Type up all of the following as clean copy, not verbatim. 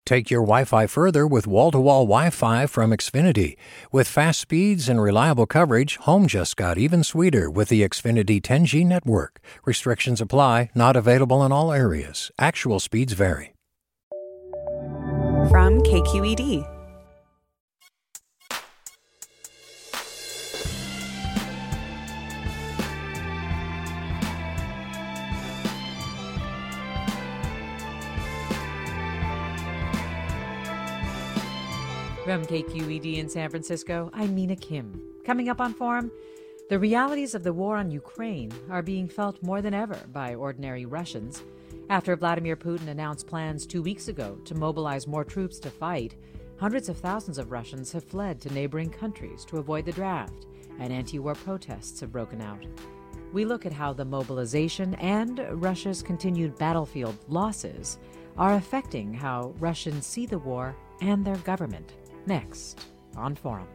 Take your Wi-Fi further with wall-to-wall Wi-Fi from Xfinity. With fast speeds and reliable coverage, home just got even sweeter with the Xfinity 10G network. Restrictions apply, not available in all areas. Actual speeds vary. From KQED. From KQED in San Francisco, I'm Mina Kim. Coming up on Forum, the realities of the war on Ukraine are being felt more than ever by ordinary Russians. After Vladimir Putin announced plans 2 weeks ago to mobilize more troops to fight, hundreds of thousands of Russians have fled to neighboring countries to avoid the draft, and anti-war protests have broken out. We look at how the mobilization and Russia's continued battlefield losses are affecting how Russians see the war and their government. Next on Forum.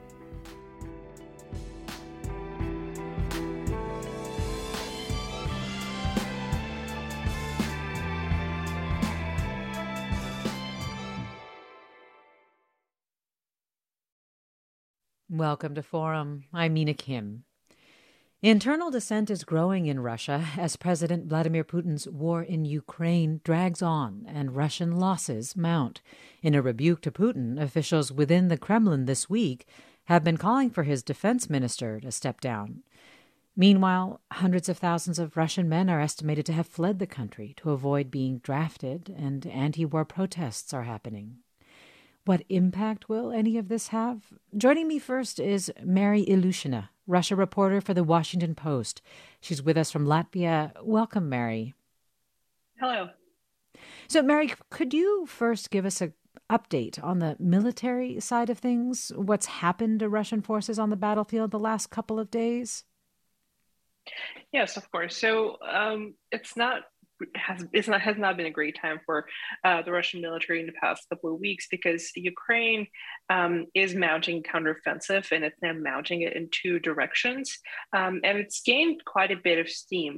Welcome to Forum. I'm Mina Kim. Internal dissent is growing in Russia as President Vladimir Putin's war in Ukraine drags on and Russian losses mount. In a rebuke to Putin, officials within the Kremlin this week have been calling for his defense minister to step down. Meanwhile, hundreds of thousands of Russian men are estimated to have fled the country to avoid being drafted, and anti-war protests are happening. What impact will any of this have? Joining me first is Mary Ilyushina, Russia reporter for The Washington Post. She's with us from Latvia. Welcome, Mary. Hello. So, Mary, could you first give us an update on the military side of things? What's happened to Russian forces on the battlefield the last couple of days? Yes, of course. So has not been a great time for the Russian military in the past couple of weeks because Ukraine is mounting counteroffensive, and it's now mounting it in two directions, and it's gained quite a bit of steam.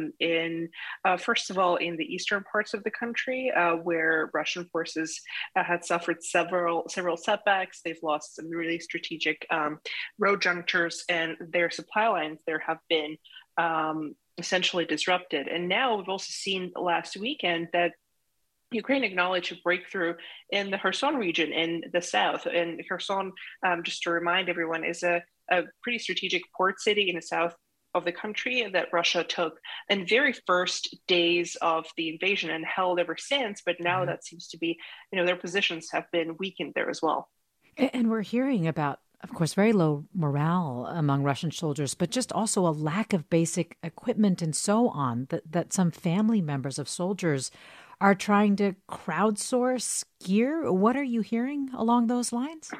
First of all, in the eastern parts of the country, where Russian forces had suffered several setbacks. They've lost some really strategic road junctures, and their supply lines there have been essentially disrupted. And now we've also seen last weekend that Ukraine acknowledged a breakthrough in the Kherson region in the south. And Kherson, just to remind everyone, is a pretty strategic port city in the south of the country that Russia took in the very first days of the invasion and held ever since. But now that seems to be, their positions have been weakened there as well. And we're hearing about, of course, very low morale among Russian soldiers, but just also a lack of basic equipment and so on, that some family members of soldiers are trying to crowdsource gear. What are you hearing along those lines?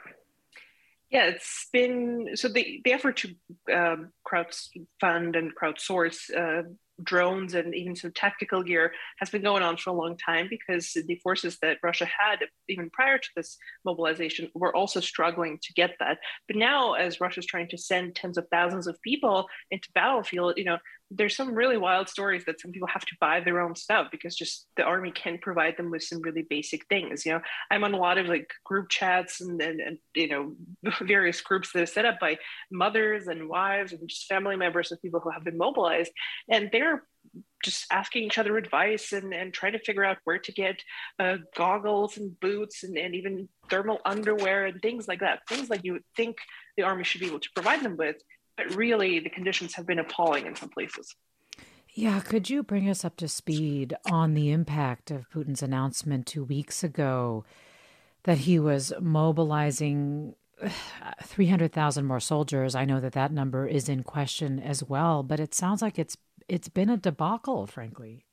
Yeah, it's been, so the effort to crowdfund and crowdsource drones and even some tactical gear has been going on for a long time because the forces that Russia had, even prior to this mobilization, were also struggling to get that. But now, as Russia's trying to send tens of thousands of people into battlefield, there's some really wild stories that some people have to buy their own stuff because just the army can't provide them with some really basic things. I'm on a lot of group chats and various groups that are set up by mothers and wives and just family members of people who have been mobilized, and they're just asking each other advice and trying to figure out where to get goggles and boots and even thermal underwear and things like that. Things like you would think the army should be able to provide them with, but really the conditions have been appalling in some places. Yeah, could you bring us up to speed on the impact of Putin's announcement 2 weeks ago that he was mobilizing 300,000 more soldiers? I know that number is in question as well, but it sounds like it's been a debacle, frankly.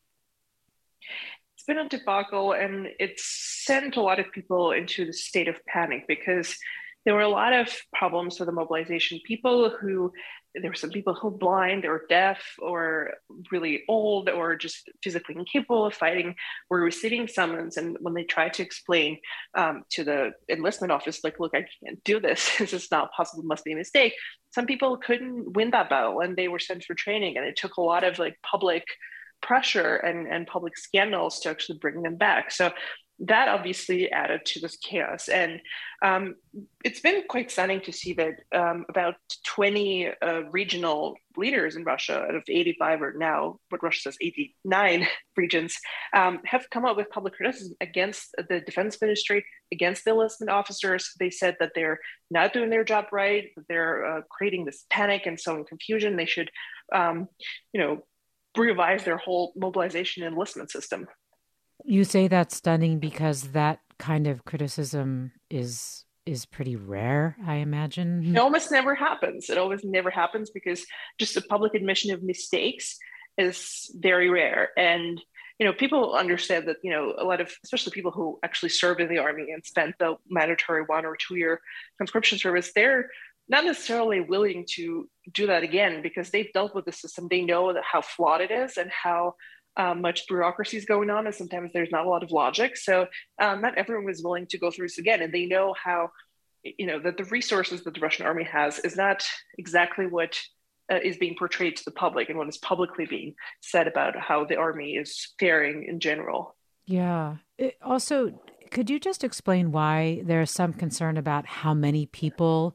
It's been a debacle, and it's sent a lot of people into the state of panic because there were a lot of problems with the mobilization. There were some people who were blind or deaf or really old or just physically incapable of fighting were receiving summons. And when they tried to explain to the enlistment office, look, I can't do this. This is not possible. It must be a mistake. Some people couldn't win that battle and they were sent for training. And it took a lot of public pressure and public scandals to actually bring them back. So that obviously added to this chaos. And it's been quite stunning to see that about 20 regional leaders in Russia out of 85, or now what Russia says 89 regions, have come up with public criticism against the defense ministry, against the enlistment officers. They said that they're not doing their job right, that they're creating this panic and sowing confusion. They should, revise their whole mobilization and enlistment system. You say that's stunning because that kind of criticism is pretty rare, I imagine. It almost never happens. It always never happens because just the public admission of mistakes is very rare. And, people understand that, a lot of, especially people who actually served in the army and spent the mandatory 1 or 2 year conscription service, they're not necessarily willing to do that again because they've dealt with the system. They know that how flawed it is and how much bureaucracy is going on, and sometimes there's not a lot of logic. So not everyone was willing to go through this again, and they know how, that the resources that the Russian army has is not exactly what is being portrayed to the public and what is publicly being said about how the army is faring in general. Yeah. Also, could you just explain why there's some concern about how many people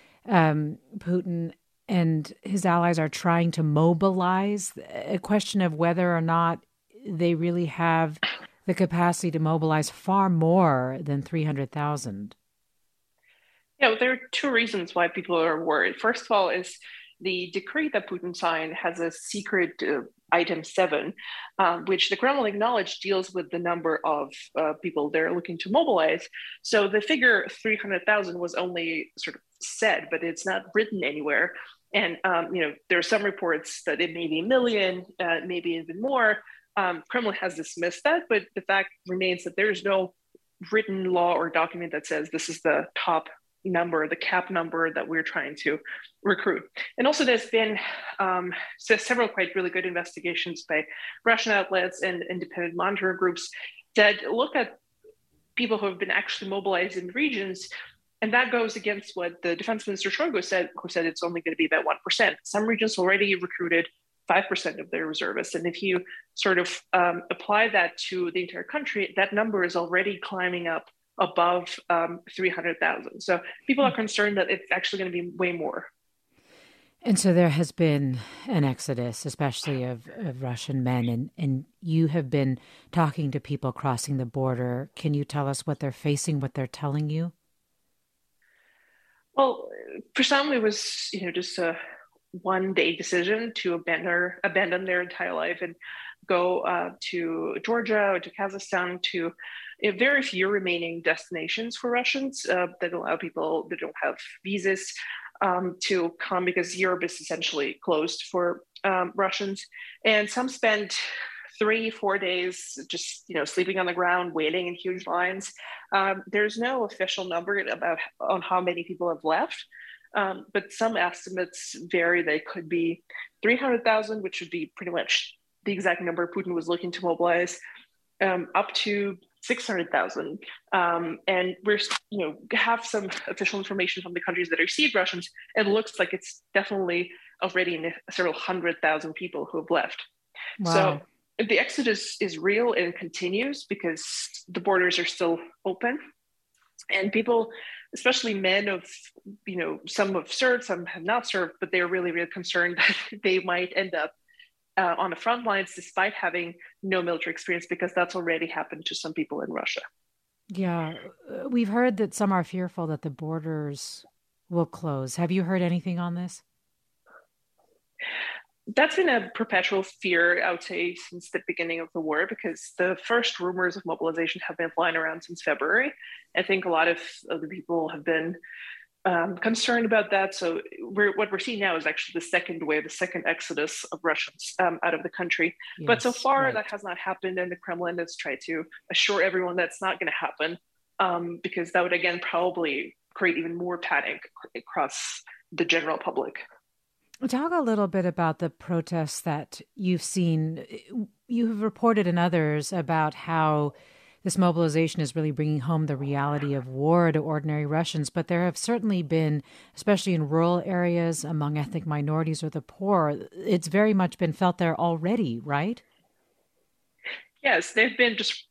Putin and his allies are trying to mobilize? A question of whether or not they really have the capacity to mobilize far more than 300,000. Yeah, there are two reasons why people are worried. First of all, is the decree that Putin signed has a secret item 7, which the Kremlin acknowledged deals with the number of people they're looking to mobilize. So the figure 300,000 was only sort of said, but it's not written anywhere. And, there are some reports that it may be a million, maybe even more. Kremlin has dismissed that, but the fact remains that there's no written law or document that says this is the top number, the cap number that we're trying to recruit. And also there's been several quite really good investigations by Russian outlets and independent monitoring groups that look at people who have been actually mobilized in regions. And that goes against what the defense minister Shoigu said, who said it's only going to be about 1%. Some regions already recruited 5% of their reservists. And if you sort of apply that to the entire country, that number is already climbing up above 300,000. So people are concerned that it's actually going to be way more. And so there has been an exodus, especially of Russian men, and you have been talking to people crossing the border. Can you tell us what they're facing, what they're telling you? Well, for some, it was just a one-day decision to abandon their entire life and go to Georgia or to Kazakhstan, to very few remaining destinations for Russians that allow people that don't have visas to come, because Europe is essentially closed for Russians. And some spent 3-4 days just sleeping on the ground, waiting in huge lines. There's no official number on how many people have left, but some estimates vary. They could be 300,000, which would be pretty much the exact number Putin was looking to mobilize, up to 600,000. And we're, have some official information from the countries that receive Russians. It looks like it's definitely already several 100,000 people who have left. Wow. So the exodus is real and continues because the borders are still open. And people, especially men of, some have served, some have not served, but they're really, really concerned that they might end up on the front lines despite having no military experience, because that's already happened to some people in Russia. Yeah. We've heard that some are fearful that the borders will close. Have you heard anything on this? That's been a perpetual fear, I would say, since the beginning of the war, because the first rumors of mobilization have been flying around since February. I think a lot of the people have been concerned about that. So what we're seeing now is actually the second wave, the second exodus of Russians out of the country. Yes, but so far, right, that has not happened, and the Kremlin has tried to assure everyone that's not going to happen, because that would, again, probably create even more panic across the general public. Talk a little bit about the protests that you've seen. You have reported in others about how this mobilization is really bringing home the reality of war to ordinary Russians, but there have certainly been, especially in rural areas, among ethnic minorities or the poor, it's very much been felt there already, right? Yes, they've been just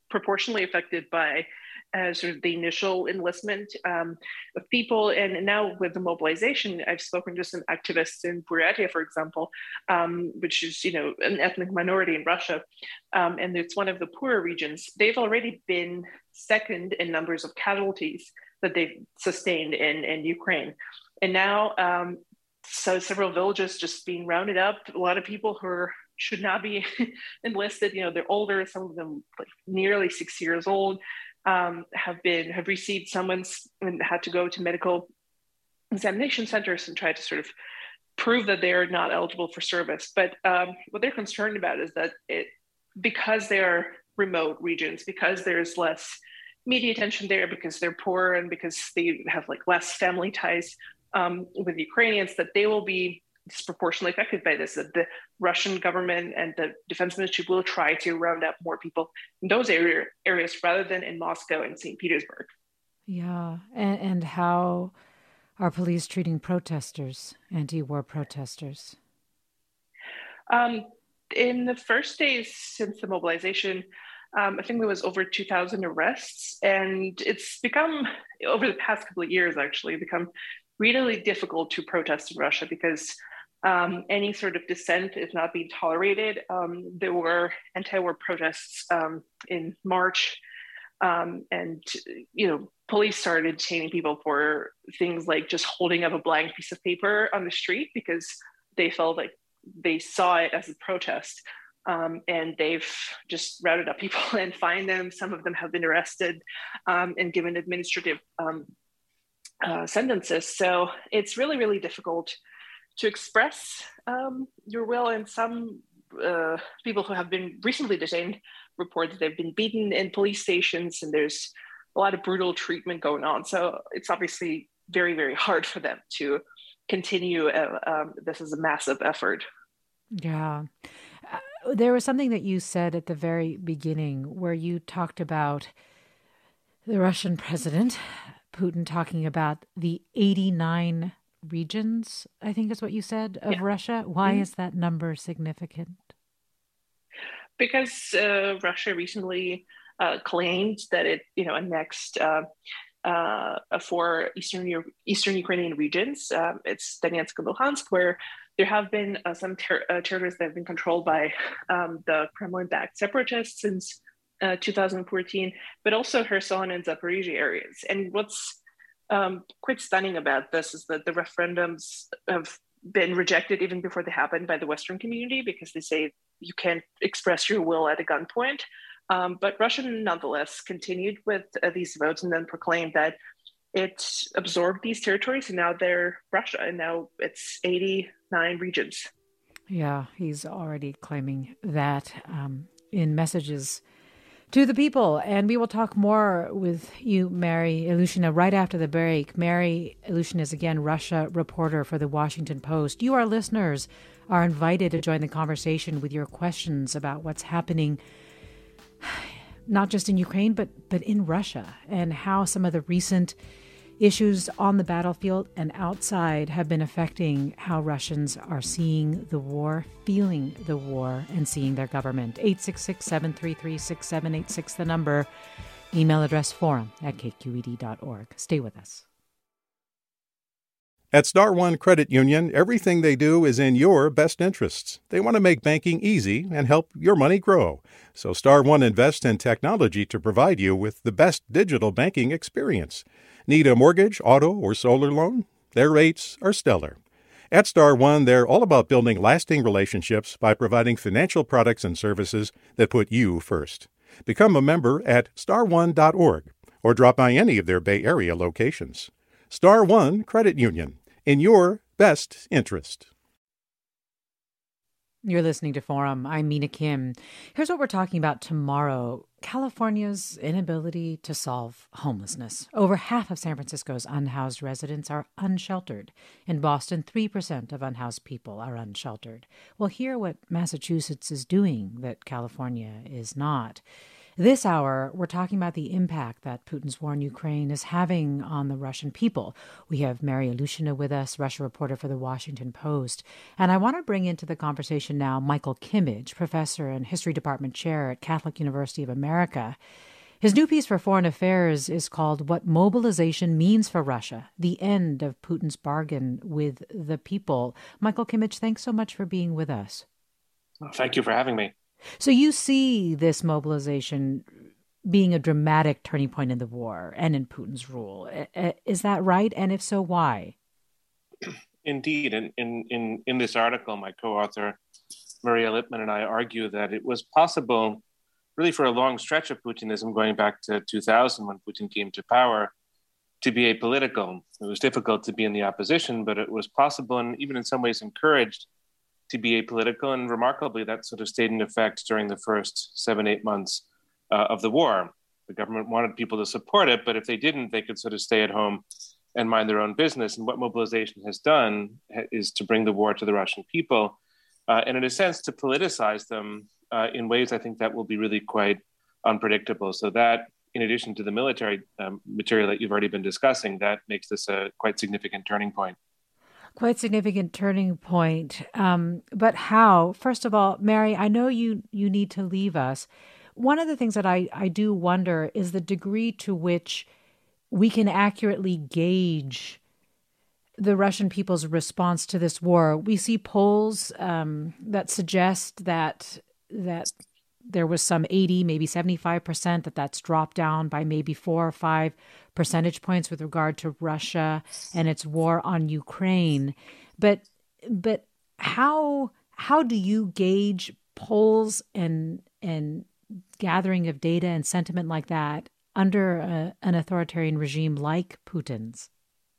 disproportionately affected by sort of the initial enlistment of people. And now with the mobilization, I've spoken to some activists in Buryatia, for example, which is, an ethnic minority in Russia. And it's one of the poorer regions. They've already been second in numbers of casualties that they've sustained in Ukraine. And now, so several villages just being rounded up, a lot of people who should not be enlisted, they're older, some of them like nearly 6 years old, have received summons and had to go to medical examination centers and try to sort of prove that they're not eligible for service. But what they're concerned about is that because they are remote regions, because there's less media attention there, because they're poor and because they have like less family ties with Ukrainians, that they will be disproportionately affected by this, that the Russian government and the defense ministry will try to round up more people in those areas rather than in Moscow and St. Petersburg. Yeah. And how are police treating protesters, anti-war protesters? In the first days since the mobilization, I think there was over 2,000 arrests, and it's become, over the past couple of years, actually, become really difficult to protest in Russia because any sort of dissent is not being tolerated. There were anti-war protests in March, and police started detaining people for things like just holding up a blank piece of paper on the street because they felt like they saw it as a protest. And they've just rounded up people and fined them. Some of them have been arrested and given administrative sentences. So it's really, really difficult to express your will. And some people who have been recently detained report that they've been beaten in police stations, and there's a lot of brutal treatment going on. So it's obviously very, very hard for them to continue. This is a massive effort. Yeah. There was something that you said at the very beginning where you talked about the Russian president, Putin, talking about the 89 regions, I think is what you said, of Russia. Why is that number significant? Because Russia recently claimed that it, annexed 4 Eastern Ukrainian regions. It's Donetsk and Luhansk, where there have been some territories that have been controlled by the Kremlin-backed separatists since 2014, but also Kherson and Zaporizhia areas. And what's quite stunning about this is that the referendums have been rejected even before they happened by the Western community because they say you can't express your will at a gunpoint. But Russia nonetheless continued with these votes and then proclaimed that it absorbed these territories, and now they're Russia, and now it's 89 regions. Yeah, he's already claiming that in messages to the people. And we will talk more with you, Mary Ilyushina, right after the break. Mary Ilyushina is, again, Russia reporter for The Washington Post. You, our listeners, are invited to join the conversation with your questions about what's happening not just in Ukraine, but in Russia, and how some of the recent issues on the battlefield and outside have been affecting how Russians are seeing the war, feeling the war, and seeing their government. 866-733-6786, the number. Email address forum@kqed.org. Stay with us. At Star One Credit Union, everything they do is in your best interests. They want to make banking easy and help your money grow. So Star One invests in technology to provide you with the best digital banking experience. Need a mortgage, auto, or solar loan? Their rates are stellar. At Star One, they're all about building lasting relationships by providing financial products and services that put you first. Become a member at starone.org or drop by any of their Bay Area locations. Star One Credit Union, in your best interest. You're listening to Forum. I'm Mina Kim. Here's what we're talking about tomorrow. California's inability to solve homelessness. Over half of San Francisco's unhoused residents are unsheltered. In Boston, 3% of unhoused people are unsheltered. We'll hear what Massachusetts is doing that California is not. This hour, we're talking about the impact that Putin's war in Ukraine is having on the Russian people. We have Mary Alushina with us, Russia reporter for The Washington Post. And I want to bring into the conversation now Michael Kimmage, professor and history department chair at Catholic University of America. His new piece for Foreign Affairs is called What Mobilization Means for Russia, the End of Putin's Bargain with the People. Michael Kimmage, thanks so much for being with us. Thank you for having me. So you see this mobilization being a dramatic turning point in the war and in Putin's rule. Is that right? And if so, why? Indeed. In this article, my co-author, Maria Lippman, and I argue that it was possible really for a long stretch of Putinism, going back to 2000 when Putin came to power, to be apolitical. It was difficult to be in the opposition, but it was possible and even in some ways encouraged to be apolitical. And remarkably, that sort of stayed in effect during the first 7-8 months of the war. The government wanted people to support it, but if they didn't, they could sort of stay at home and mind their own business. And what mobilization has done is to bring the war to the Russian people, and in a sense, to politicize them in ways I think that will be really quite unpredictable. So that, in addition to the military material that you've already been discussing, that makes this a quite significant turning point. Quite significant turning point. But how? First of all, Mary, I know you need to leave us. One of the things that I do wonder is the degree to which we can accurately gauge the Russian people's response to this war. We see polls that suggest that there was some 80, maybe 75%, that's dropped down by maybe 4 or 5 percentage points with regard to Russia and its war on Ukraine. But how do you gauge polls and gathering of data and sentiment like that under an authoritarian regime like Putin's?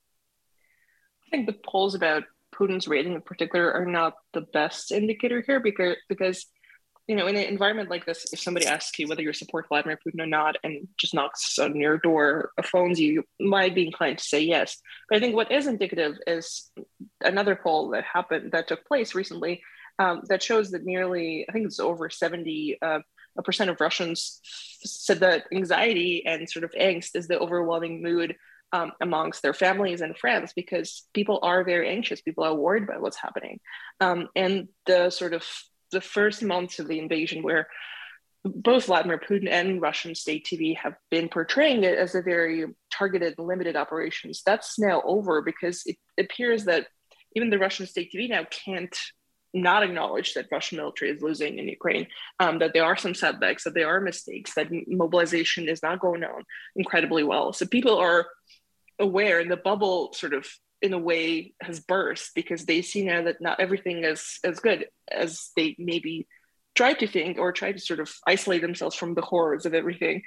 I think the polls about Putin's rating in particular are not the best indicator here because in an environment like this, if somebody asks you whether you support Vladimir Putin or not and just knocks on your door or phones you, you might be inclined to say yes. But I think what is indicative is another poll that took place recently that shows that nearly, I think it's over 70% of Russians said that anxiety and sort of angst is the overwhelming mood amongst their families and friends, because people are very anxious. People are worried about what's happening. And the first months of the invasion, where both Vladimir Putin and Russian state TV have been portraying it as a very targeted, limited operations, that's now over, because it appears that even the Russian state TV now can't not acknowledge that Russian military is losing in Ukraine, that there are some setbacks, that there are mistakes, that mobilization is not going on incredibly well. So people are aware, and the bubble sort of in a way has burst, because they see now that not everything is as good as they maybe tried to think, or tried to sort of isolate themselves from the horrors of everything.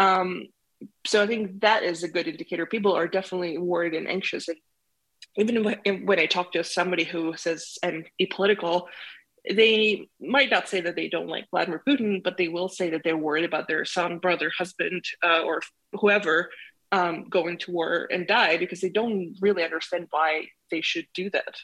So I think that is a good indicator. People are definitely worried and anxious. And even when I talk to somebody who says I'm apolitical, they might not say that they don't like Vladimir Putin, but they will say that they're worried about their son, brother, husband, or whoever going to war and die, because they don't really understand why they should do that.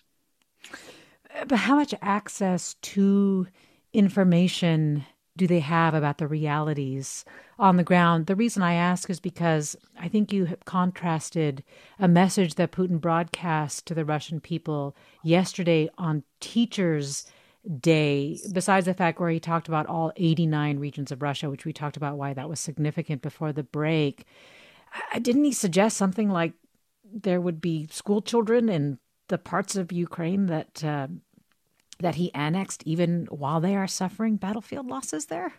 But how much access to information do they have about the realities on the ground? The reason I ask is because I think you have contrasted a message that Putin broadcast to the Russian people yesterday on Teachers' Day, besides the fact where he talked about all 89 regions of Russia, which we talked about why that was significant before the break. Didn't he suggest something like there would be school children in the parts of Ukraine that he annexed even while they are suffering battlefield losses there?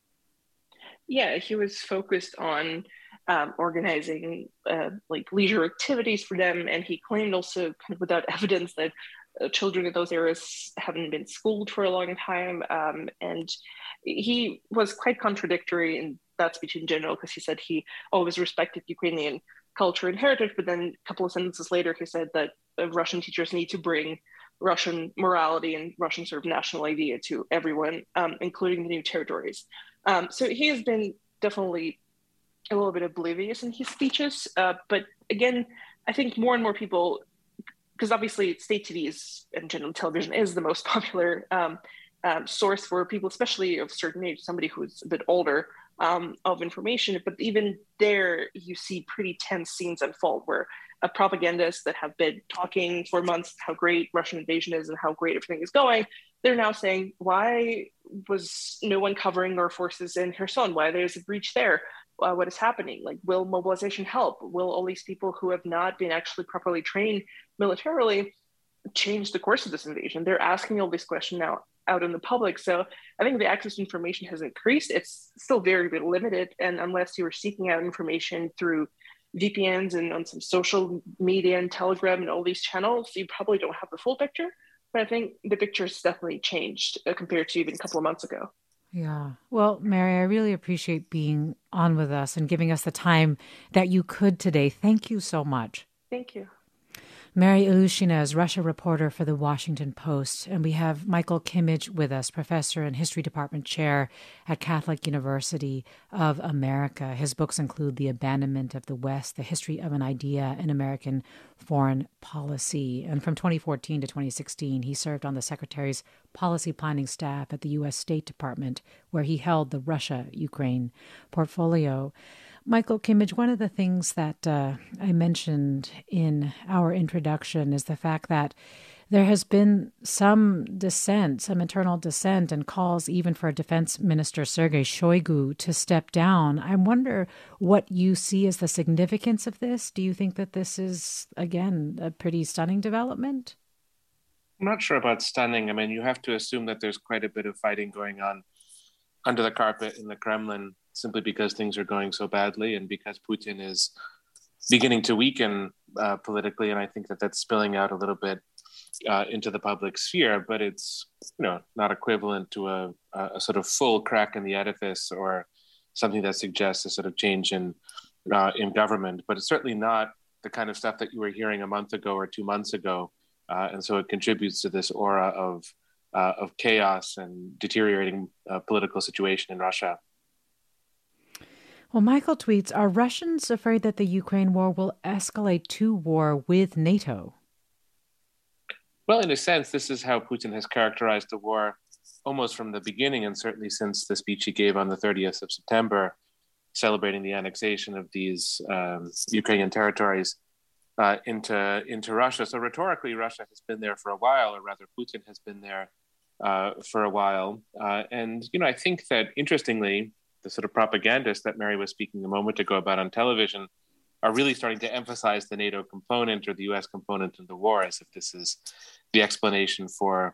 Yeah, he was focused on organizing leisure activities for them, and he claimed also, kind of without evidence, that children in those areas haven't been schooled for a long time, and he was quite contradictory in that speech in general, because he said he always respected Ukrainian culture and heritage, but then a couple of sentences later he said that Russian teachers need to bring Russian morality and Russian sort of national idea to everyone, including the new territories. So he has been definitely a little bit oblivious in his speeches, but again, I think more and more people, because obviously state TV and general television is the most popular source for people, especially of certain age, somebody who's a bit older, of information. But even there, you see pretty tense scenes unfold where propagandists that have been talking for months how great Russian invasion is and how great everything is going, they're now saying, why was no one covering our forces in Kherson? Why there's a breach there? What is happening? Like, will mobilization help? Will all these people who have not been actually properly trained militarily change the course of this invasion? They're asking all these questions now out in the public. So I think the access to information has increased. It's still very, very limited. And unless you were seeking out information through VPNs and on some social media and Telegram and all these channels, you probably don't have the full picture. But I think the picture has definitely changed compared to even a couple of months ago. Yeah. Well, Mary, I really appreciate being on with us and giving us the time that you could today. Thank you so much. Thank you. Mary Ilyushina is Russia reporter for The Washington Post, and we have Michael Kimmage with us, professor and history department chair at Catholic University of America. His books include The Abandonment of the West, The History of an Idea in American Foreign Policy. And from 2014 to 2016, he served on the Secretary's policy planning staff at the U.S. State Department, where he held the Russia-Ukraine portfolio. Michael Kimmage, one of the things that I mentioned in our introduction is the fact that there has been some dissent, some internal dissent, and calls even for Defense Minister Sergei Shoigu to step down. I wonder what you see as the significance of this. Do you think that this is, again, a pretty stunning development? I'm not sure about stunning. I mean, you have to assume that there's quite a bit of fighting going on under the carpet in the Kremlin, simply because things are going so badly and because Putin is beginning to weaken politically. And I think that that's spilling out a little bit into the public sphere, but it's, not equivalent to a sort of full crack in the edifice or something that suggests a sort of change in government. But it's certainly not the kind of stuff that you were hearing a month ago or 2 months ago. And so it contributes to this aura of chaos and deteriorating political situation in Russia. Well, Michael tweets, are Russians afraid that the Ukraine war will escalate to war with NATO? Well, in a sense, this is how Putin has characterized the war almost from the beginning, and certainly since the speech he gave on the 30th of September, celebrating the annexation of these Ukrainian territories into Russia. So rhetorically, Russia has been there for a while, or rather Putin has been there for a while. And I think that, interestingly, the sort of propagandists that Mary was speaking a moment ago about on television are really starting to emphasize the NATO component or the U.S. component in the war, as if this is the explanation for,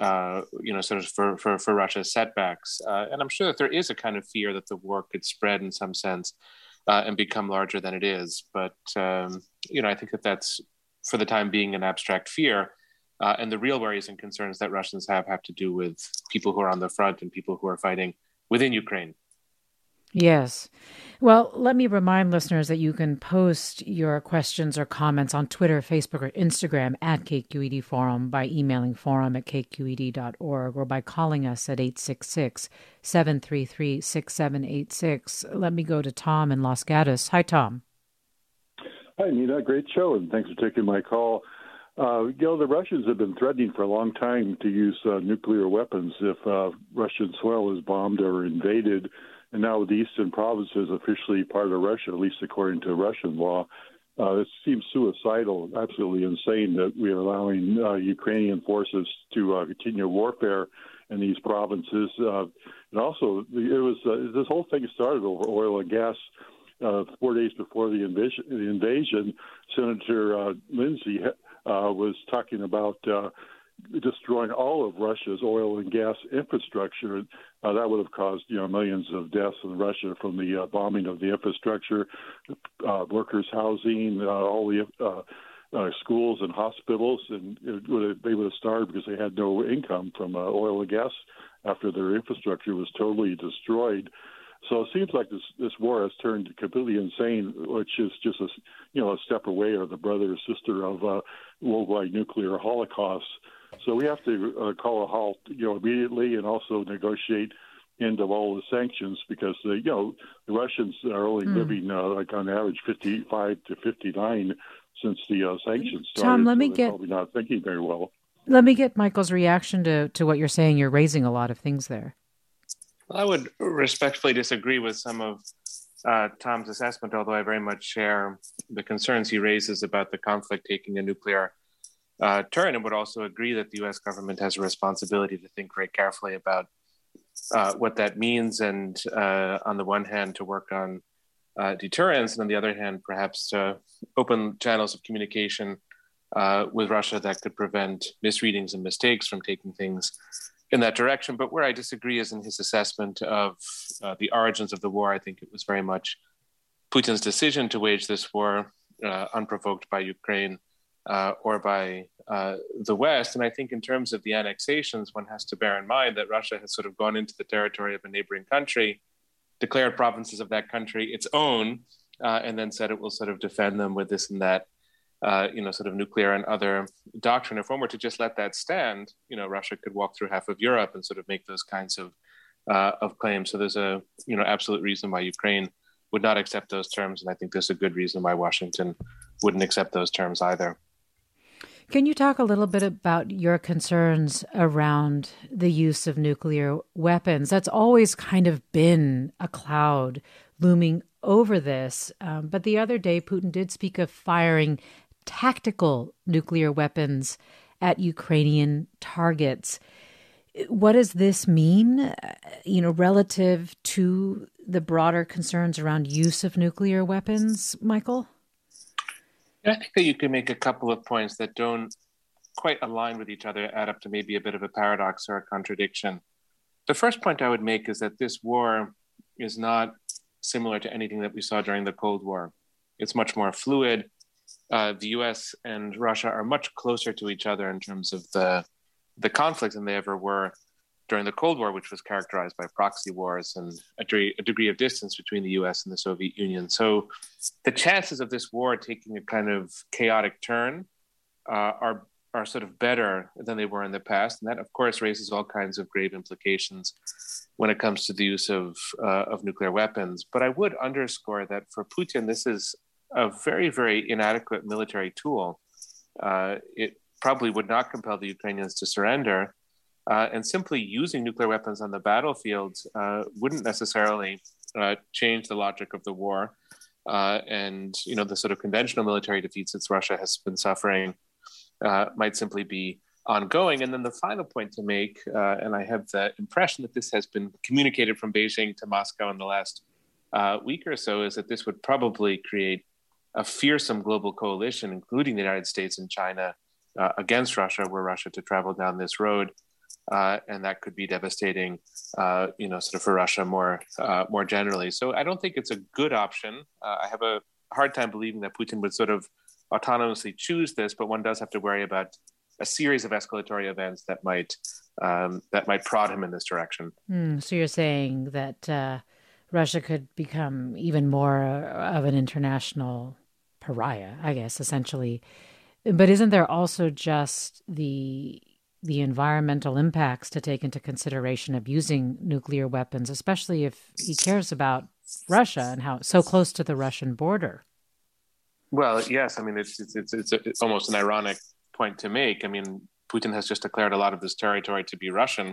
for Russia's setbacks. And I'm sure that there is a kind of fear that the war could spread in some sense and become larger than it is. But, I think that that's, for the time being, an abstract fear. And the real worries and concerns that Russians have to do with people who are on the front and people who are fighting within Ukraine. Yes. Well, let me remind listeners that you can post your questions or comments on Twitter, Facebook, or Instagram at KQED Forum by emailing forum@kqed.org or by calling us at 866-733-6786. Let me go to Tom in Los Gatos. Hi, Tom. Hi, Nina. Great show, and thanks for taking my call. The Russians have been threatening for a long time to use nuclear weapons if Russian soil is bombed or invaded. And now the eastern provinces officially part of Russia, at least according to Russian law. It seems suicidal, absolutely insane that we are allowing Ukrainian forces to continue warfare in these provinces. And also, it was this whole thing started over oil and gas. 4 days before the invasion, Senator Lindsey was talking about destroying all of Russia's oil and gas infrastructure. That would have caused, millions of deaths in Russia from the bombing of the infrastructure, workers' housing, all the schools and hospitals, and they would have starved because they had no income from oil and gas after their infrastructure was totally destroyed. So it seems like this war has turned completely insane, which is just a step away or the brother or sister of worldwide nuclear holocaust. So we have to call a halt, immediately, and also negotiate end of all the sanctions because the Russians are only living on average 55 to 59 since the sanctions started. Tom, probably not thinking very well. Let me get Michael's reaction to what you're saying. You're raising a lot of things there. Well, I would respectfully disagree with some of Tom's assessment, although I very much share the concerns he raises about the conflict taking a nuclear turn, and would also agree that the U.S. government has a responsibility to think very carefully about what that means, and on the one hand, to work on deterrence, and on the other hand, perhaps to open channels of communication with Russia that could prevent misreadings and mistakes from taking things in that direction. But where I disagree is in his assessment of the origins of the war. I think it was very much Putin's decision to wage this war unprovoked by Ukraine or by the West. And I think in terms of the annexations, one has to bear in mind that Russia has sort of gone into the territory of a neighboring country, declared provinces of that country its own, and then said it will sort of defend them with this and that, sort of nuclear and other doctrine. If one were to just let that stand, Russia could walk through half of Europe and sort of make those kinds of claims. So there's a, absolute reason why Ukraine would not accept those terms. And I think there's a good reason why Washington wouldn't accept those terms either. Can you talk a little bit about your concerns around the use of nuclear weapons? That's always kind of been a cloud looming over this. But the other day, Putin did speak of firing tactical nuclear weapons at Ukrainian targets. What does this mean, relative to the broader concerns around use of nuclear weapons, Michael? I think that you can make a couple of points that don't quite align with each other, add up to maybe a bit of a paradox or a contradiction. The first point I would make is that this war is not similar to anything that we saw during the Cold War. It's much more fluid. The US and Russia are much closer to each other in terms of the conflict than they ever were during the Cold War, which was characterized by proxy wars and a degree of distance between the US and the Soviet Union. So the chances of this war taking a kind of chaotic turn are sort of better than they were in the past. And that, of course, raises all kinds of grave implications when it comes to the use of nuclear weapons. But I would underscore that for Putin, this is a very, very inadequate military tool. It probably would not compel the Ukrainians to surrender. And simply using nuclear weapons on the battlefield wouldn't necessarily change the logic of the war. And, the sort of conventional military defeats that Russia has been suffering might simply be ongoing. And then the final point to make, and I have the impression that this has been communicated from Beijing to Moscow in the last week or so, is that this would probably create a fearsome global coalition, including the United States and China, against Russia, were Russia to travel down this road. And that could be devastating, sort of for Russia more generally. So I don't think it's a good option. I have a hard time believing that Putin would sort of autonomously choose this, but one does have to worry about a series of escalatory events that might prod him in this direction. So you're saying that Russia could become even more of an international pariah, I guess, essentially. But isn't there also just the environmental impacts to take into consideration of using nuclear weapons, especially if he cares about Russia and how it's so close to the Russian border? Well, yes. I mean, it's almost an ironic point to make. I mean, Putin has just declared a lot of this territory to be Russian,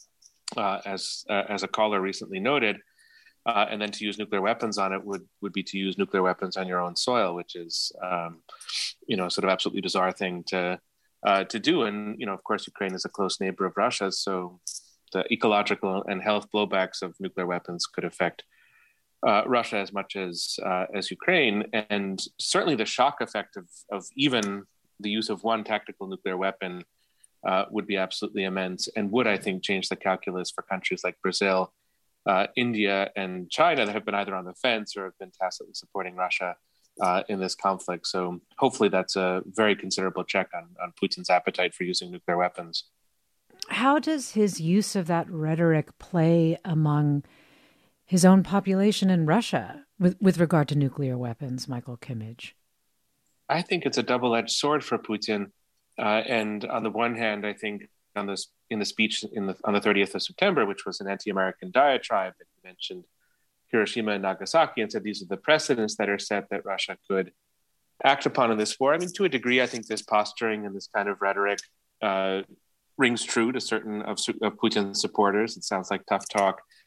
as a caller recently noted, and then to use nuclear weapons on it would be to use nuclear weapons on your own soil, which is, sort of absolutely bizarre thing to do. And, of course, Ukraine is a close neighbor of Russia, so the ecological and health blowbacks of nuclear weapons could affect Russia as much as Ukraine. And certainly the shock effect of even the use of one tactical nuclear weapon would be absolutely immense, and would, I think, change the calculus for countries like Brazil, India, and China that have been either on the fence or have been tacitly supporting Russia in this conflict. So hopefully that's a very considerable check on Putin's appetite for using nuclear weapons. How does his use of that rhetoric play among his own population in Russia with regard to nuclear weapons, Michael Kimmage? I think it's a double-edged sword for Putin. And on the one hand, I think in the speech on the 30th of September, which was an anti-American diatribe that he mentioned Hiroshima and Nagasaki and said these are the precedents that are set that Russia could act upon in this war. I mean, to a degree, I think this posturing and this kind of rhetoric rings true to certain of Putin's supporters. It sounds like tough talk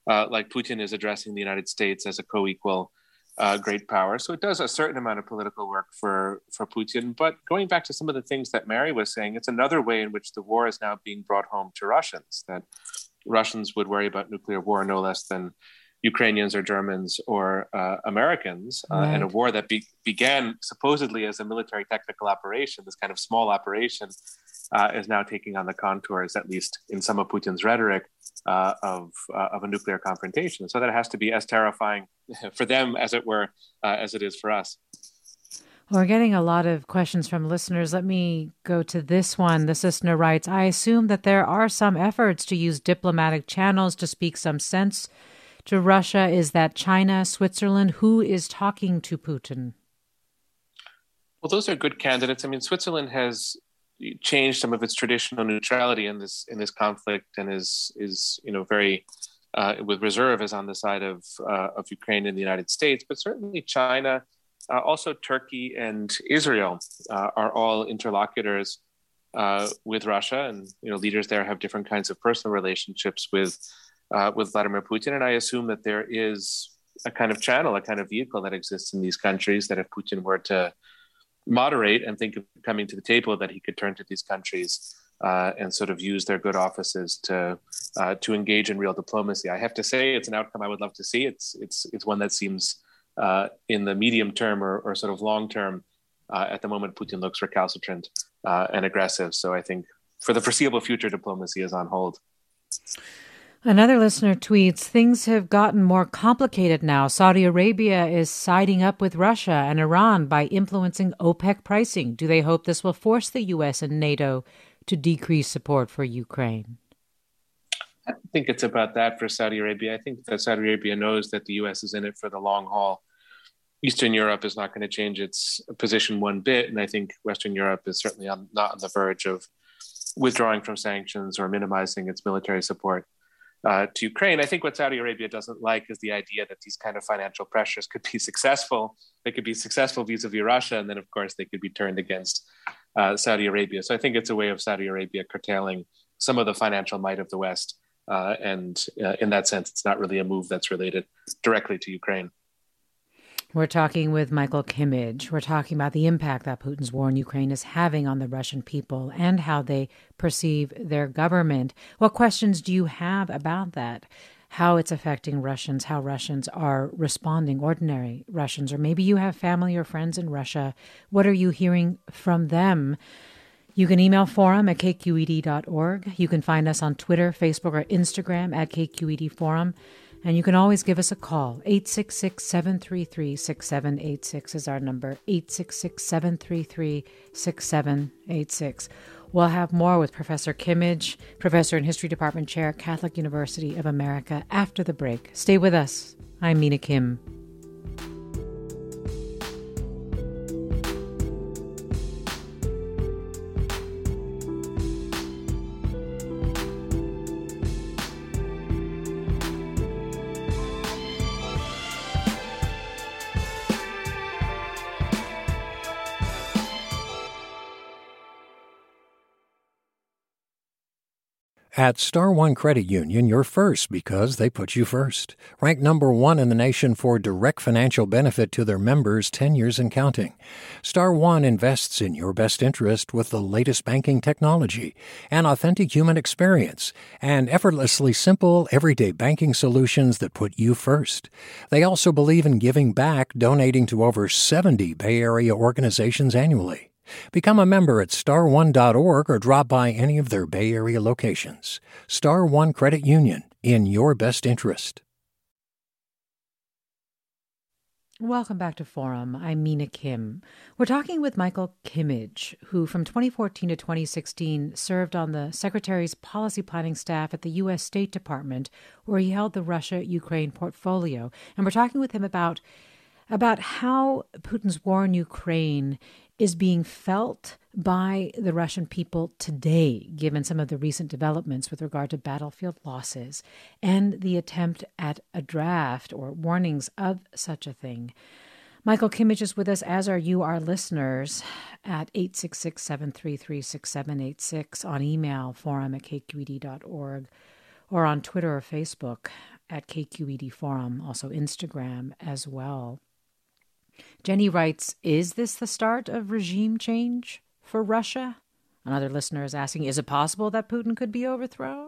like Putin is addressing the United States as a co-equal great power. So it does a certain amount of political work for Putin. But going back to some of the things that Mary was saying, it's another way in which the war is now being brought home to Russians, that Russians would worry about nuclear war no less than Ukrainians or Germans or Americans, right. and a war that began supposedly as a military technical operation, this kind of small operation, is now taking on the contours, at least in some of Putin's rhetoric, of a nuclear confrontation. So that it has to be as terrifying for them, as it were, as it is for us. We're getting a lot of questions from listeners. Let me go to this one. This listener writes, I assume that there are some efforts to use diplomatic channels to speak some sense to Russia. Is that China, Switzerland? Who is talking to Putin? Well, those are good candidates. I mean, Switzerland has changed some of its traditional neutrality in this conflict, and is very with reserve, is on the side of Ukraine and the United States. But certainly China, also Turkey and Israel are all interlocutors with Russia, and leaders there have different kinds of personal relationships with Vladimir Putin. And I assume that there is a kind of channel, a kind of vehicle that exists in these countries, that if Putin were to moderate and think of coming to the table, that he could turn to these countries and sort of use their good offices to engage in real diplomacy. I have to say, it's an outcome I would love to see. It's one that seems in the medium term or sort of long term, at the moment, Putin looks recalcitrant and aggressive. So I think for the foreseeable future, diplomacy is on hold. Another listener tweets, things have gotten more complicated now. Saudi Arabia is siding up with Russia and Iran by influencing OPEC pricing. Do they hope this will force the U.S. and NATO to decrease support for Ukraine? I don't think it's about that for Saudi Arabia. I think that Saudi Arabia knows that the U.S. is in it for the long haul. Eastern Europe is not going to change its position one bit, and I think Western Europe is certainly not on the verge of withdrawing from sanctions or minimizing its military support to Ukraine. I think what Saudi Arabia doesn't like is the idea that these kind of financial pressures could be successful. They could be successful vis-a-vis Russia, and then, of course, they could be turned against Saudi Arabia. So I think it's a way of Saudi Arabia curtailing some of the financial might of the West. And in that sense, it's not really a move that's related directly to Ukraine. We're talking with Michael Kimmage. We're talking about the impact that Putin's war in Ukraine is having on the Russian people and how they perceive their government. What questions do you have about that? How it's affecting Russians, how Russians are responding, ordinary Russians, or maybe you have family or friends in Russia. What are you hearing from them? You can email forum@kqed.org. You can find us on Twitter, Facebook, or Instagram @KQED Forum. And you can always give us a call. 866-733-6786 is our number. 866-733-6786. We'll have more with Professor Kimmage, Professor and History Department Chair, Catholic University of America, after the break. Stay with us. I'm Mina Kim. At Star One Credit Union, you're first because they put you first. Ranked number 1 in the nation for direct financial benefit to their members 10 years and counting. Star One invests in your best interest with the latest banking technology, an authentic human experience, and effortlessly simple, everyday banking solutions that put you first. They also believe in giving back, donating to over 70 Bay Area organizations annually. Become a member at star1.org or drop by any of their Bay Area locations. Star One Credit Union, in your best interest. Welcome back to Forum. I'm Mina Kim. We're talking with Michael Kimmage, who from 2014 to 2016 served on the Secretary's policy planning staff at the U.S. State Department, where he held the Russia-Ukraine portfolio. And we're talking with him about how Putin's war in Ukraine is being felt by the Russian people today, given some of the recent developments with regard to battlefield losses and the attempt at a draft or warnings of such a thing. Michael Kimmage is with us, as are you, our listeners, at 866-733-6786, on email, forum@kqed.org, or on Twitter or Facebook at KQED Forum, also Instagram as well. Jenny writes, is this the start of regime change for Russia? Another listener is asking, is it possible that Putin could be overthrown?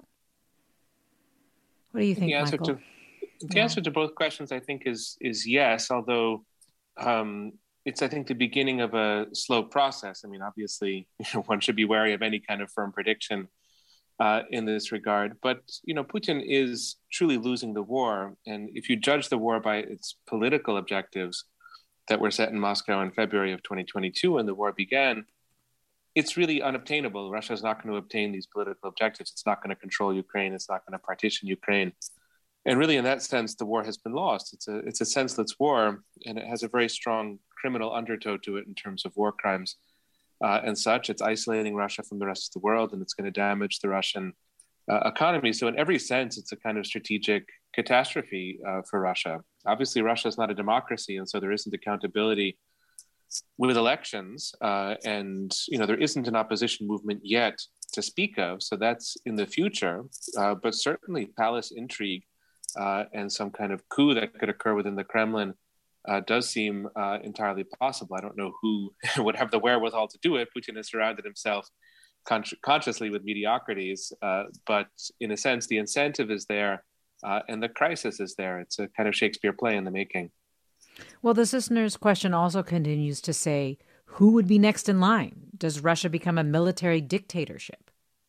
What do you think, Michael? The answer to both questions, I think, is yes, although it's, I think, the beginning of a slow process. I mean, obviously, one should be wary of any kind of firm prediction in this regard. But, Putin is truly losing the war. And if you judge the war by its political objectives that were set in Moscow in February of 2022 when the war began, it's really unobtainable. Russia is not going to obtain these political objectives. It's not going to control Ukraine. It's not going to partition Ukraine. And really, in that sense, the war has been lost. It's a senseless war, and it has a very strong criminal undertow to it in terms of war crimes and such. It's isolating Russia from the rest of the world, and it's going to damage the Russian economy. So in every sense, it's a kind of strategic catastrophe for Russia. Obviously, Russia is not a democracy, and so there isn't accountability with elections. And, there isn't an opposition movement yet to speak of. So that's in the future. But certainly palace intrigue and some kind of coup that could occur within the Kremlin does seem entirely possible. I don't know who would have the wherewithal to do it. Putin has surrounded himself consciously with mediocrities, but in a sense, the incentive is there and the crisis is there. It's a kind of Shakespeare play in the making. Well, this listener's question also continues to say, who would be next in line? Does Russia become a military dictatorship?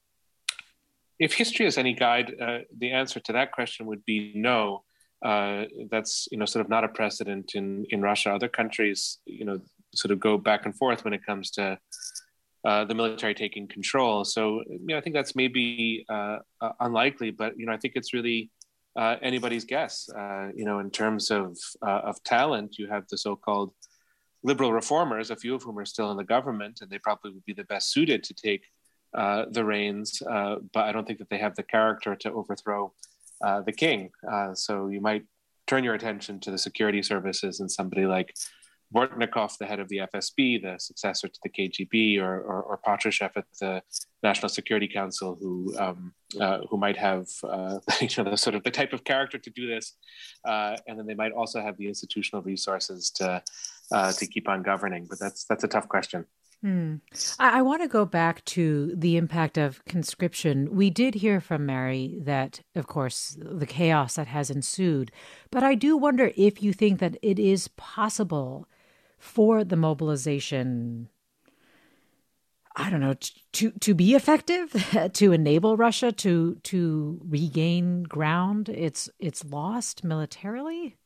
If history is any guide, the answer to that question would be no. That's sort of not a precedent in Russia. Other countries, sort of go back and forth when it comes to the military taking control. So, I think that's maybe unlikely, but I think it's really anybody's guess. In terms of talent, you have the so-called liberal reformers, a few of whom are still in the government, and they probably would be the best suited to take the reins, but I don't think that they have the character to overthrow the king. So you might turn your attention to the security services and somebody like Bortnikov, the head of the FSB, the successor to the KGB, or Patrushev at the National Security Council, who might have the type of character to do this, and then they might also have the institutional resources to keep on governing. But that's a tough question. I want to go back to the impact of conscription. We did hear from Mary that, of course, the chaos that has ensued. But I do wonder if you think that it is possible for the mobilization, I don't know, to be effective, to enable Russia to regain ground it's lost militarily?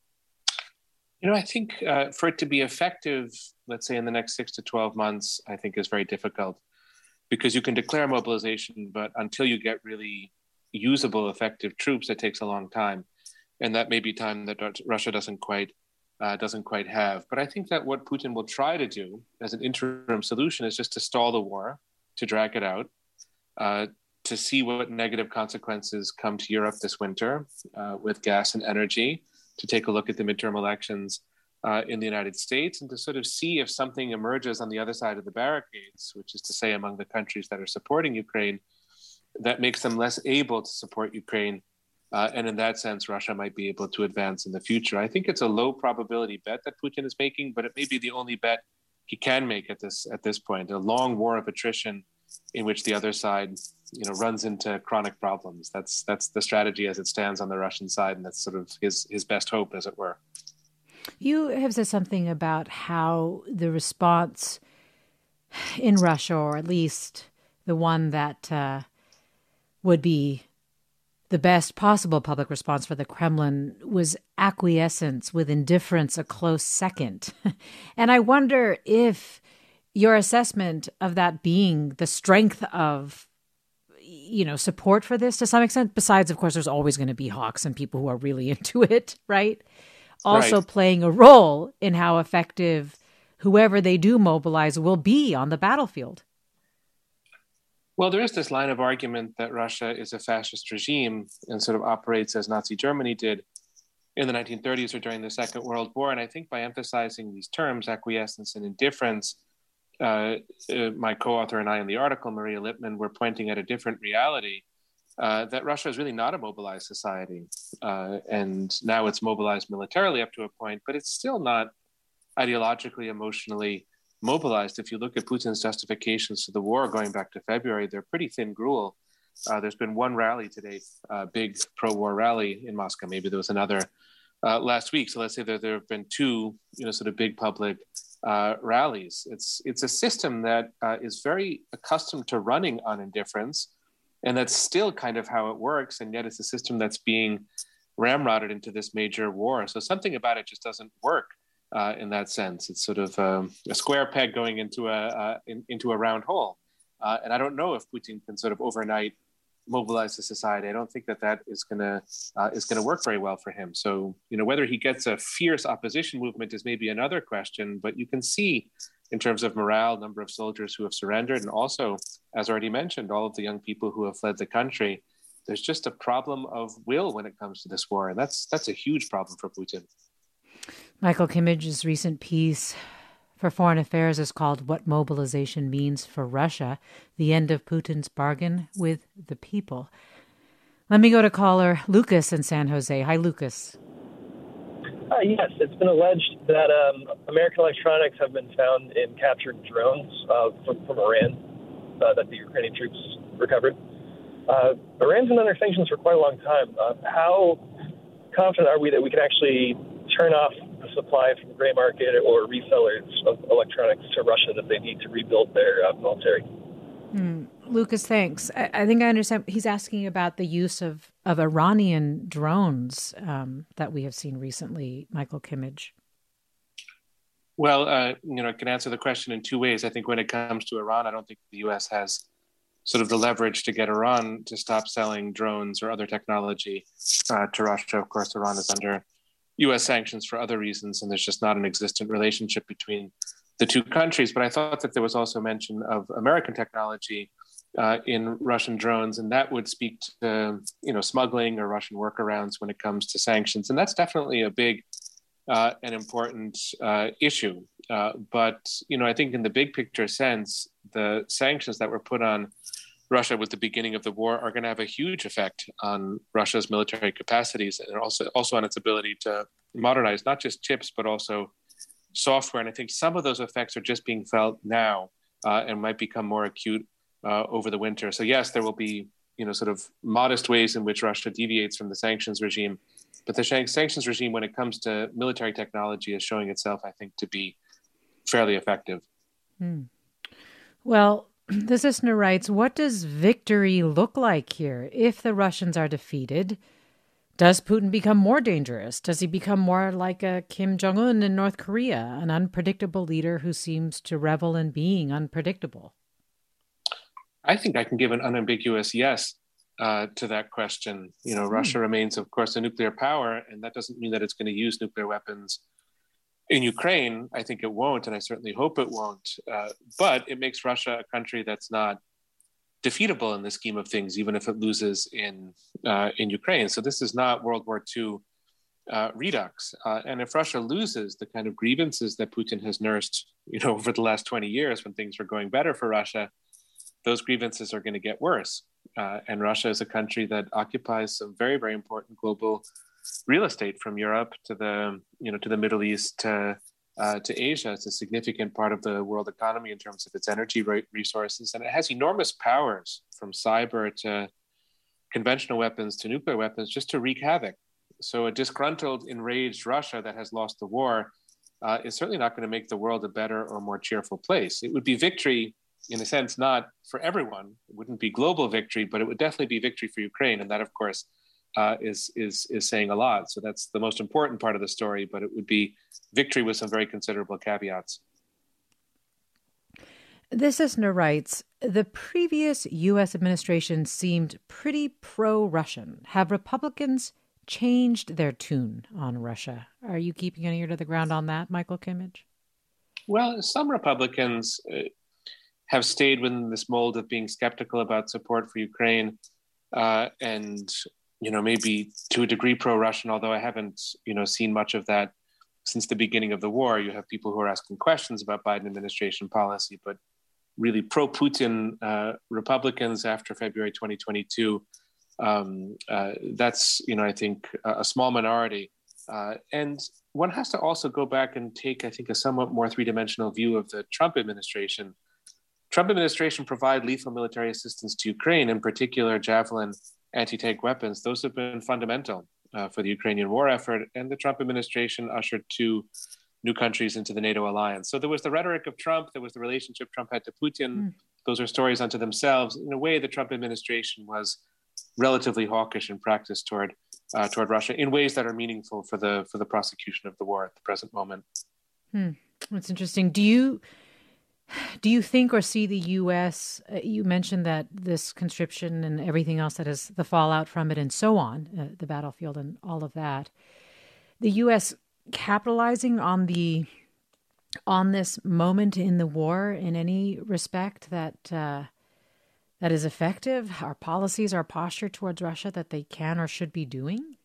I think for it to be effective, let's say in the next 6 to 12 months, I think is very difficult because you can declare mobilization, but until you get really usable, effective troops, it takes a long time. And that may be time that Russia doesn't quite have. But I think that what Putin will try to do as an interim solution is just to stall the war, to drag it out, to see what negative consequences come to Europe this winter with gas and energy, to take a look at the midterm elections in the United States and to sort of see if something emerges on the other side of the barricades, which is to say among the countries that are supporting Ukraine, that makes them less able to support Ukraine. And in that sense, Russia might be able to advance in the future. I think it's a low probability bet that Putin is making, but it may be the only bet he can make at this point. A long war of attrition in which the other side runs into chronic problems. That's the strategy as it stands on the Russian side, and that's sort of his best hope, as it were. You have said something about how the response in Russia, or at least the one that would be the best possible public response for the Kremlin, was acquiescence, with indifference a close second. And I wonder if your assessment of that being the strength of support for this to some extent, besides, of course, there's always going to be hawks and people who are really into it, right? Also right. Playing a role in how effective whoever they do mobilize will be on the battlefield. Well, there is this line of argument that Russia is a fascist regime and sort of operates as Nazi Germany did in the 1930s or during the Second World War. And I think by emphasizing these terms, acquiescence and indifference, my co-author and I in the article, Maria Lippman, were pointing at a different reality, that Russia is really not a mobilized society. And now it's mobilized militarily up to a point, but it's still not ideologically, emotionally mobilized. If you look at Putin's justifications to the war going back to February, they're pretty thin gruel. There's been one rally today, big pro-war rally in Moscow. Maybe there was another last week. So let's say that there have been two, sort of big public rallies. It's a system that is very accustomed to running on indifference, and that's still kind of how it works. And yet it's a system that's being ramrodded into this major war. So something about it just doesn't work in that sense. It's sort of a square peg going into a round hole. And I don't know if Putin can sort of overnight mobilize the society. I don't think that is going to work very well for him. So, whether he gets a fierce opposition movement is maybe another question, but you can see in terms of morale, number of soldiers who have surrendered, and also, as already mentioned, all of the young people who have fled the country. There's just a problem of will when it comes to this war, and that's a huge problem for Putin. Michael Kimmage's recent piece for Foreign Affairs is called What Mobilization Means for Russia, the End of Putin's Bargain with the People. Let me go to caller Lucas in San Jose. Hi, Lucas. Yes, it's been alleged that American electronics have been found in captured drones from Iran that the Ukrainian troops recovered. Iran's been under sanctions for quite a long time. How confident are we that we can actually turn off the supply from the gray market or resellers of electronics to Russia that they need to rebuild their military? Lucas, thanks. I think I understand. He's asking about the use of Iranian drones that we have seen recently, Michael Kimmage. Well, I can answer the question in two ways. I think when it comes to Iran, I don't think the U.S. has sort of the leverage to get Iran to stop selling drones or other technology to Russia. Of course, Iran is under U.S. sanctions for other reasons, and there's just not an existent relationship between the two countries. But I thought that there was also mention of American technology in Russian drones, and that would speak to smuggling or Russian workarounds when it comes to sanctions, and that's definitely a big and important issue. But I think in the big picture sense, the sanctions that were put on Russia with the beginning of the war are going to have a huge effect on Russia's military capacities and also on its ability to modernize not just chips but also software. And I think some of those effects are just being felt now and might become more acute over the winter. So yes, there will be sort of modest ways in which Russia deviates from the sanctions regime, but the sanctions regime when it comes to military technology is showing itself, I think, to be fairly effective. Well, this listener writes, what does victory look like here? If the Russians are defeated, does Putin become more dangerous? Does he become more like a Kim Jong-un in North Korea, an unpredictable leader who seems to revel in being unpredictable? I think I can give an unambiguous yes to that question. Russia remains, of course, a nuclear power, and that doesn't mean that it's going to use nuclear weapons in Ukraine. I think it won't, and I certainly hope it won't. But it makes Russia a country that's not defeatable in the scheme of things, even if it loses in Ukraine. So this is not World War II redux. And if Russia loses, the kind of grievances that Putin has nursed, over the last 20 years when things were going better for Russia, those grievances are going to get worse. And Russia is a country that occupies some very, very important global real estate, from Europe to the Middle East to Asia. It's a significant part of the world economy in terms of its energy resources, and it has enormous powers, from cyber to conventional weapons to nuclear weapons, just to wreak havoc. So a disgruntled, enraged Russia that has lost the war is certainly not going to make the world a better or more cheerful place. It would be victory, in a sense, not for everyone. It wouldn't be global victory, but it would definitely be victory for Ukraine, and that, of course, is saying a lot. So that's the most important part of the story, but it would be victory with some very considerable caveats. This listener writes, the previous U.S. administration seemed pretty pro-Russian. Have Republicans changed their tune on Russia? Are you keeping an ear to the ground on that, Michael Kimmage? Well, some Republicans have stayed within this mold of being skeptical about support for Ukraine and maybe to a degree pro-Russian, although I haven't, seen much of that since the beginning of the war. You have people who are asking questions about Biden administration policy, but really pro-Putin Republicans after February 2022 That's, I think, a small minority. And one has to also go back and take, I think, a somewhat more three-dimensional view of the Trump administration. Trump administration provide lethal military assistance to Ukraine, in particular Javelin anti-tank weapons. Those have been fundamental for the Ukrainian war effort, and the Trump administration ushered two new countries into the NATO alliance. So there was the rhetoric of Trump, there was the relationship Trump had to Putin. Those are stories unto themselves. In a way, the Trump administration was relatively hawkish in practice toward Russia in ways that are meaningful for the prosecution of the war at the present moment. That's interesting. Do you think or see the U.S., you mentioned that this conscription and everything else that is the fallout from it and so on, the battlefield and all of that, the U.S. capitalizing on this moment in the war in any respect that is effective, our policies, our posture towards Russia that they can or should be doing?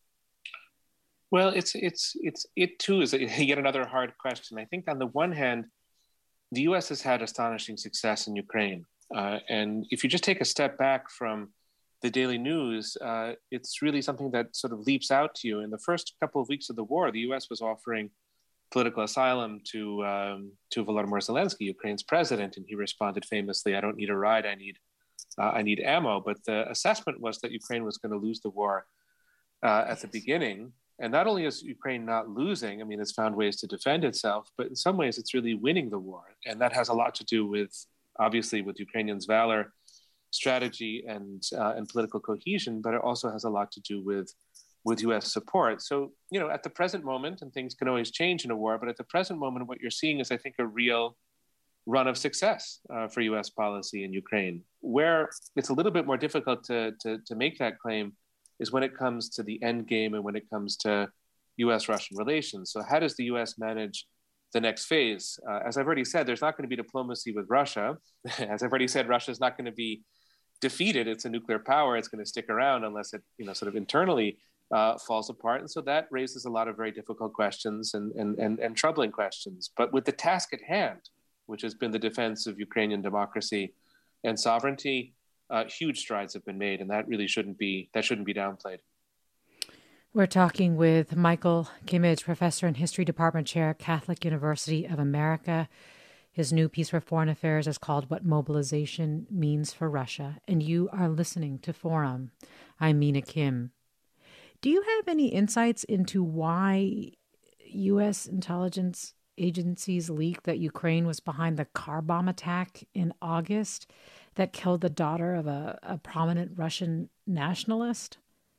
Well, it too is yet another hard question. I think on the one hand, the U.S. has had astonishing success in Ukraine. And if you just take a step back from the daily news, it's really something that sort of leaps out to you. In the first couple of weeks of the war, the U.S. was offering political asylum to Volodymyr Zelensky, Ukraine's president, and he responded famously, "I don't need a ride, I need ammo." But the assessment was that Ukraine was going to lose the war at the beginning. And not only is Ukraine not losing, I mean, it's found ways to defend itself, but in some ways it's really winning the war. And that has a lot to do with, obviously, with Ukrainians' valor, strategy, and political cohesion, but it also has a lot to do with U.S. support. So, at the present moment, and things can always change in a war, but at the present moment, what you're seeing is, I think, a real run of success for U.S. policy in Ukraine. Where it's a little bit more difficult to make that claim is when it comes to the end game and when it comes to U.S.-Russian relations. So how does the U.S. manage the next phase? As I've already said, there's not going to be diplomacy with Russia. As I've already said, Russia is not going to be defeated. It's a nuclear power. It's going to stick around unless it, sort of internally falls apart. And so that raises a lot of very difficult questions and troubling questions. But with the task at hand, which has been the defense of Ukrainian democracy and sovereignty, huge strides have been made, and that really shouldn't be downplayed. We're talking with Michael Kimmage, professor and history department chair at Catholic University of America. His new piece for Foreign Affairs is called "What Mobilization Means for Russia," and you are listening to Forum. I'm Mina Kim. Do you have any insights into why U.S. intelligence agencies leaked that Ukraine was behind the car bomb attack in August that killed the daughter of a prominent Russian nationalist?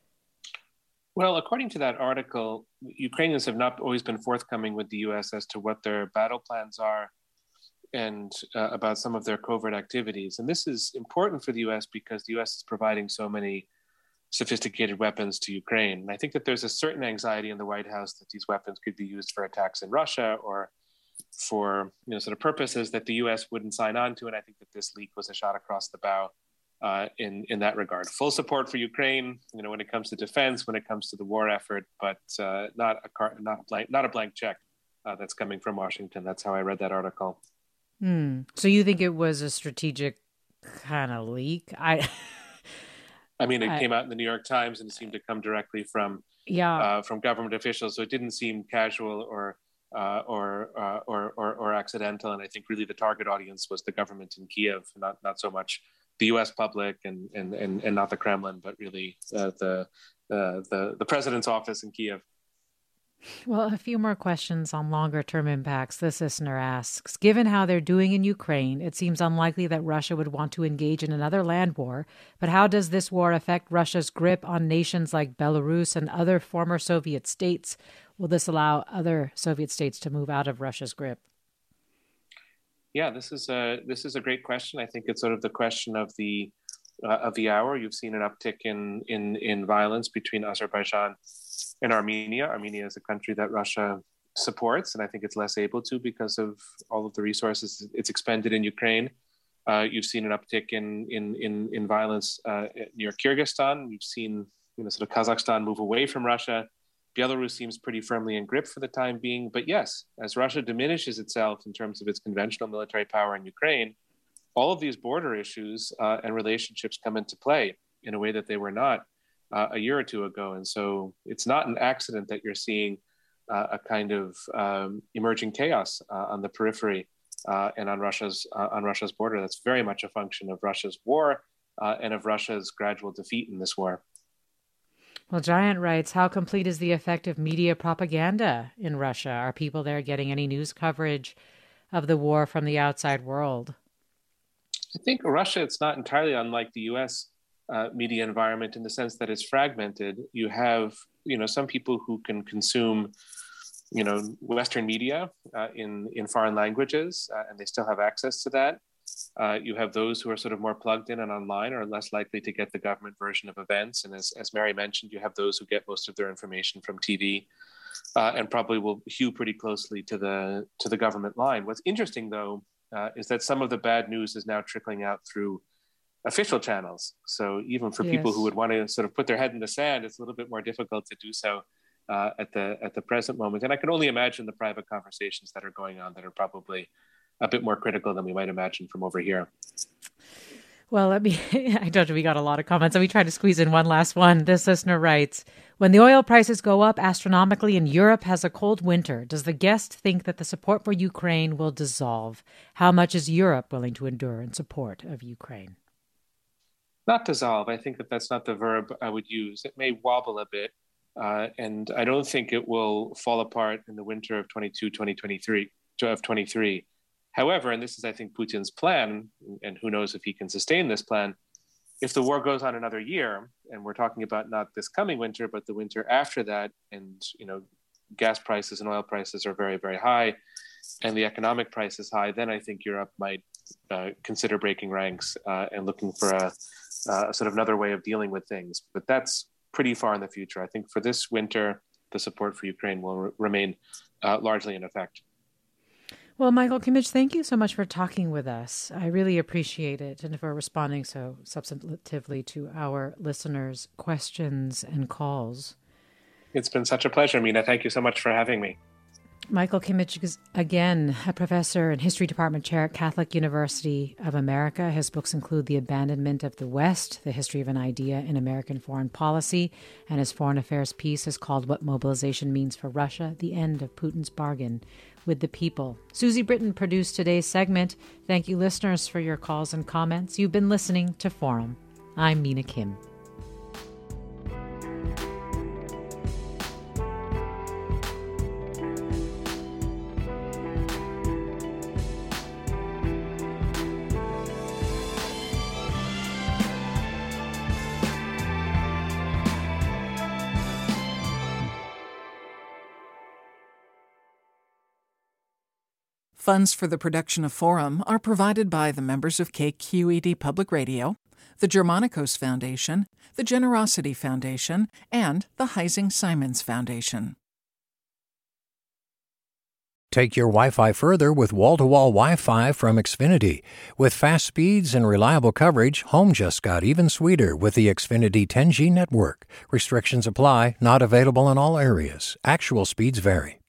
Well, according to that article, Ukrainians have not always been forthcoming with the U.S. as to what their battle plans are and about some of their covert activities. And this is important for the U.S. because the U.S. is providing so many sophisticated weapons to Ukraine. And I think that there's a certain anxiety in the White House that these weapons could be used for attacks in Russia or for sort of purposes that the U.S. wouldn't sign on to. And I think that this leak was a shot across the bow in that regard. Full support for Ukraine, when it comes to defense, when it comes to the war effort, but not a blank check that's coming from Washington. That's how I read that article. So you think it was a strategic kind of leak? I mean, it came out in the New York Times and it seemed to come directly from government officials, so it didn't seem casual or accidental. And I think really the target audience was the government in Kiev, not so much the U.S. public and not the Kremlin, but really the president's office in Kiev. Well, a few more questions on longer-term impacts. This listener asks, given how they're doing in Ukraine, it seems unlikely that Russia would want to engage in another land war. But how does this war affect Russia's grip on nations like Belarus and other former Soviet states? Will this allow other Soviet states to move out of Russia's grip? Yeah, this is a great question. I think it's sort of the question of the hour. You've seen an uptick in violence between Azerbaijan and Armenia. Armenia is a country that Russia supports, and I think it's less able to because of all of the resources it's expended in Ukraine. You've seen an uptick in violence near Kyrgyzstan. We've seen sort of Kazakhstan move away from Russia. Belarus seems pretty firmly in grip for the time being. But yes, as Russia diminishes itself in terms of its conventional military power in Ukraine, all of these border issues and relationships come into play. in a way that they were not a year or two ago. And so it's not an accident that you're seeing a kind of emerging chaos on the periphery and on Russia's border. That's very much a function of Russia's war and of Russia's gradual defeat in this war. Well, Giant writes, how complete is the effect of media propaganda in Russia? Are people there getting any news coverage of the war from the outside world? I think Russia, it's not entirely unlike the U.S. Media environment in the sense that it's fragmented. You have, some people who can consume, Western media in foreign languages, and they still have access to that. You have those who are sort of more plugged in and online are less likely to get the government version of events. And as Mary mentioned, you have those who get most of their information from TV and probably will hew pretty closely to the government line. What's interesting, though, is that some of the bad news is now trickling out through official channels. So even for people who would want to sort of put their head in the sand, it's a little bit more difficult to do so at the present moment. And I can only imagine the private conversations that are going on that are probably a bit more critical than we might imagine from over here. Well, I told you we got a lot of comments, and we tried to squeeze in one last one. This listener writes, when the oil prices go up astronomically and Europe has a cold winter, does the guest think that the support for Ukraine will dissolve? How much is Europe willing to endure in support of Ukraine? Not dissolve. I think that's not the verb I would use. It may wobble a bit, and I don't think it will fall apart in the winter of 23. However, and this is, I think, Putin's plan, and who knows if he can sustain this plan, if the war goes on another year, and we're talking about not this coming winter, but the winter after that, and gas prices and oil prices are very, very high, and the economic price is high, then I think Europe might consider breaking ranks and looking for a sort of another way of dealing with things. But that's pretty far in the future. I think for this winter, the support for Ukraine will remain largely in effect. Well, Michael Kimmage, thank you so much for talking with us. I really appreciate it, and for responding so substantively to our listeners' questions and calls. It's been such a pleasure, Mina. Thank you so much for having me. Michael Kimmage is, again, a professor and history department chair at Catholic University of America. His books include The Abandonment of the West, The History of an Idea in American Foreign Policy, and his foreign affairs piece is called What Mobilization Means for Russia, The End of Putin's Bargain with the People. Susie Britton produced today's segment. Thank you, listeners, for your calls and comments. You've been listening to Forum. I'm Mina Kim. Funds for the production of Forum are provided by the members of KQED Public Radio, the Germanicos Foundation, the Generosity Foundation, and the Heising Simons Foundation. Take your Wi-Fi further with wall-to-wall Wi-Fi from Xfinity. With fast speeds and reliable coverage, home just got even sweeter with the Xfinity 10G network. Restrictions apply, not available in all areas. Actual speeds vary.